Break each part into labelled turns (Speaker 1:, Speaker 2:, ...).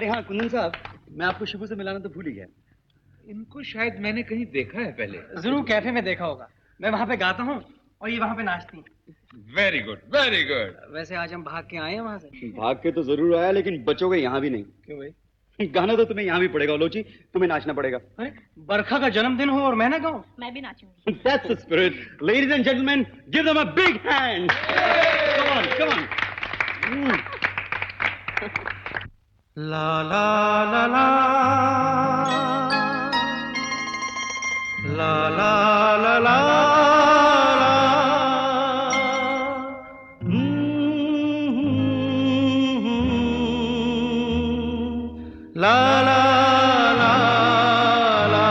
Speaker 1: अरे हाँ कुंदन साहब, मैं आपको शिबू से मिलाना तो भूल ही गया।
Speaker 2: इनको शायद मैंने कहीं देखा है पहले।
Speaker 3: जरूर कैफे में देखा होगा। मैं वहाँ पे गाता हूँ और ये वहाँ पे नाचती हैं।
Speaker 2: Very good very good.
Speaker 3: वैसे आज हम भाग के आए हैं वहाँ से।
Speaker 1: भाग के तो जरूर आया, लेकिन बचोगे यहाँ भी नहीं।
Speaker 3: क्यों भाई?
Speaker 1: गाना तो तुम्हें यहाँ भी पड़ेगा लोची, तुम्हें नाचना पड़ेगा।
Speaker 3: अरे बरखा का जन्मदिन हो और मैं ना गाऊं?
Speaker 4: मैं भी नाचूंगी।
Speaker 1: That's the spirit. Ladies and gentlemen, give them a big hand. Come on, come on.
Speaker 5: La la la la. La la la la. La la la la.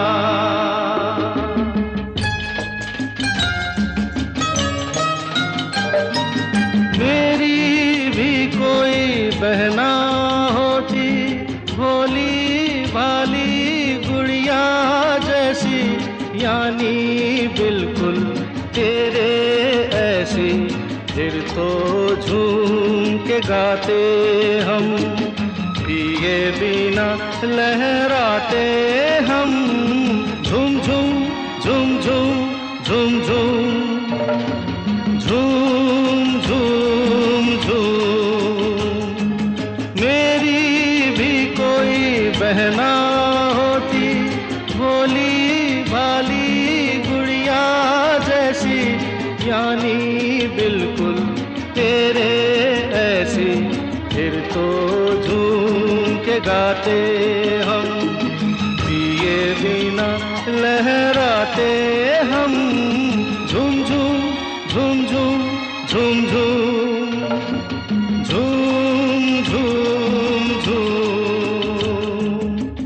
Speaker 5: मेरी भी कोई बहना होती, भोली भाली गुड़िया जैसी, यानी बिल्कुल तेरे ऐसी, फिर तो झूम के गाते हम, पिए बिना लहराते हम, झूम झूम झूम झूम झूम झूम झूम झूम झूम। मेरी भी कोई बहना होती, भोली भाली गुड़िया जैसी, यानी बिल्कुल तेरे ऐसी, फिर तो झूम के गाते हम, पिए बिना लहराते हम, झूम झूम झूम झूम झूम झूम झूम झूम झूम।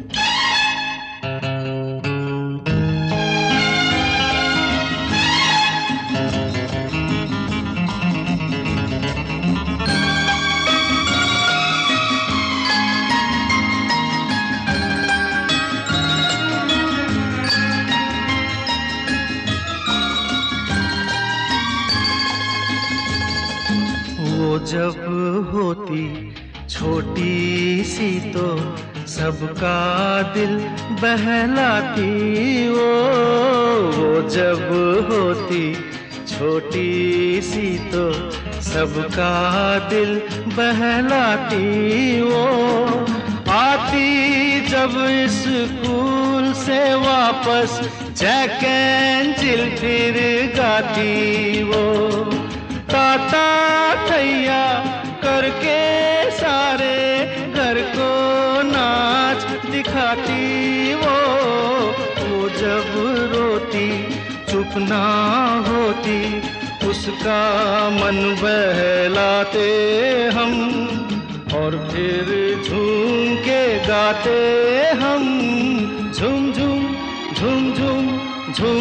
Speaker 5: वो जब होती छोटी सी तो सबका दिल बहलाती, वो जब होती छोटी सी तो सबका दिल बहलाती, वो आती जब स्कूल से वापस जैक एंड जिल फिर गाती, वो ताता थैया करके सारे घर को नाच दिखाती, वो जब रोती चुप ना होती, उसका मन बहलाते हम, और फिर झूम के गाते हम, झूम झूम झूम झूम झूम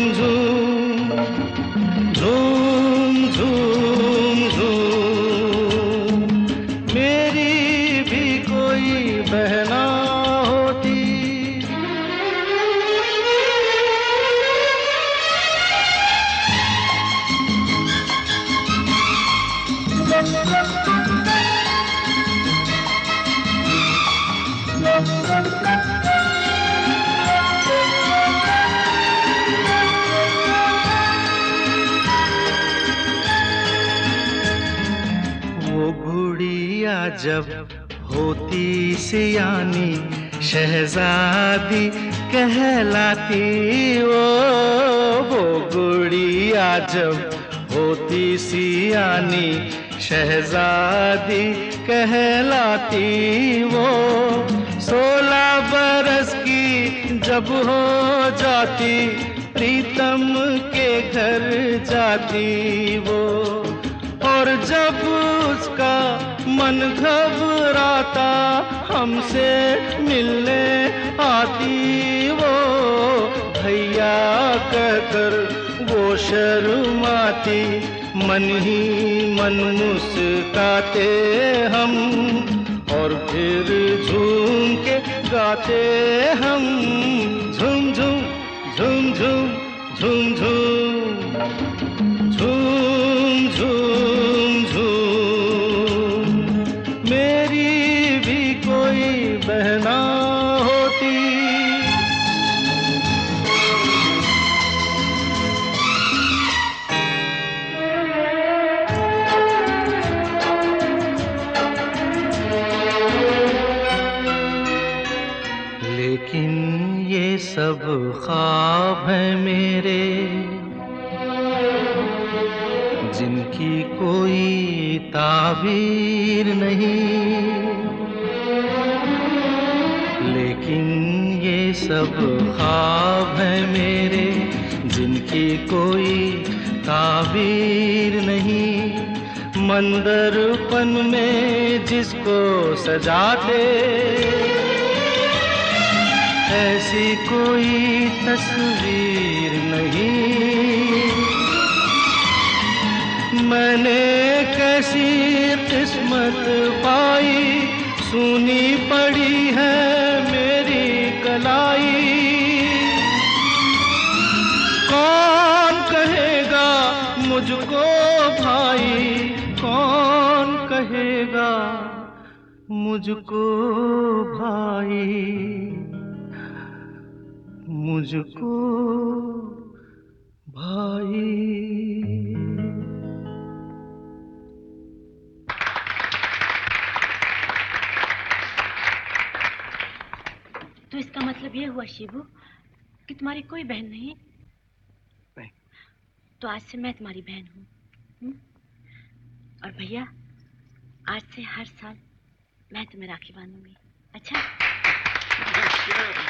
Speaker 5: झूम झूम झूम झूम। मेरी भी कोई बहना होती। वो गुड़िया जब होती सियानी, शहजादी कहलाती, वो गुड़िया जब होती सियानी, शहजादी कहलाती, वो 16 बरस की जब हो जाती, प्रीतम के घर जाती, वो और जब उसका मन घबराता हमसे मिलने आती, वो भैया कहकर वो शर्माती, मन ही मन मुस्काते हम, और फिर झूम के गाते हम, झूम झूम झूम झूम झूम झूम झूम झूम झूम। मेरी भी कोई बहन जिनकी कोई ताबीर नहीं, लेकिन ये सब ख्वाब है मेरे जिनकी कोई ताबीर नहीं। मंदरपन में जिसको सजाते ऐसी कोई तस्वीर नहीं। मैंने कैसी किस्मत पाई, सुनी पड़ी है मेरी कलाई। कौन कहेगा मुझको भाई, कौन कहेगा मुझको भाई, मुझको भाई।
Speaker 4: तो इसका मतलब ये हुआ शिबू कि तुम्हारी कोई बहन नहीं?
Speaker 3: नहीं।
Speaker 4: तो आज से मैं तुम्हारी बहन हूँ। और भैया, आज से हर साल मैं तुम्हें राखी बांधूंगी। अच्छा?